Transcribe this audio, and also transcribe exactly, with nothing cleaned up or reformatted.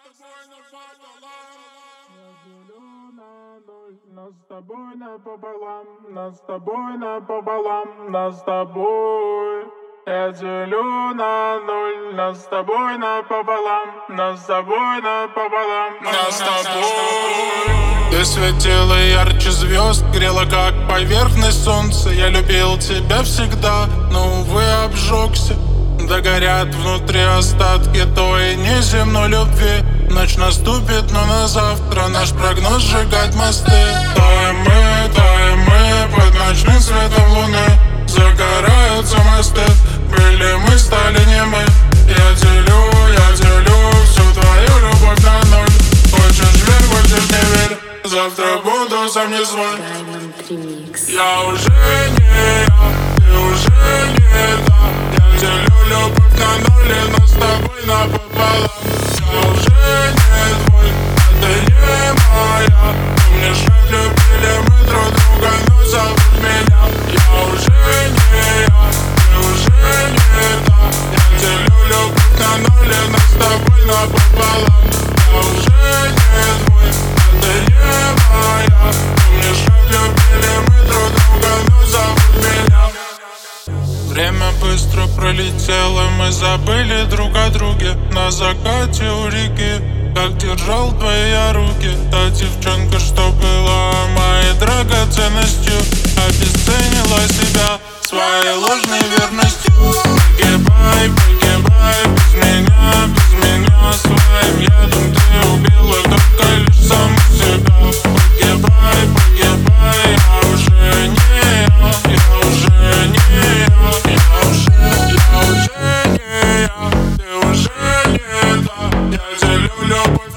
Нас с тобой напополам, нас с тобой напополам, нас с тобой. Я делю на ноль, нас с тобой напополам, нас с тобой напополам, нас с тобой. Ты светила ярче звезд, грела как поверхность солнца. Я любил тебя всегда, но, увы, обжегся. Да горят внутри остатки той неземной любви. Ночь наступит, но на завтра наш прогноз сжигать мосты. Таем мы, таем мы под ночным светом луны. Загораются мосты, были мы, стали не мы. Я делю, я делю всю твою любовь на ноль. Хочешь верь, хочешь не верь, завтра буду сам не свой. Я уже не я, ты уже не та. Я делю любовь на ноль, и нас с тобой напополам. Я уже не твой, а ты не моя. Помнишь, как любили мы друг друга, но забудь меня. Я уже не я, ты уже не та. Я делю любовь на ноль, и нас с тобой напополам. Я уже не твой, а ты не моя. Помнишь, как любили мы друг друга, но забудь меня. Время быстро пролетело, мы забыли друг о друге. На закате у реки, как держал твои руки. Та девчонка, что была моей драгоценностью, обесценила себя своей ложной верностью. Погибай, погибай без меня, без меня. Своим ядом ты убила только лишь саму себя. Погибай, погибай, я уже не я, я уже не я. Я уже, я уже не я, ты уже не та. Я делю любовь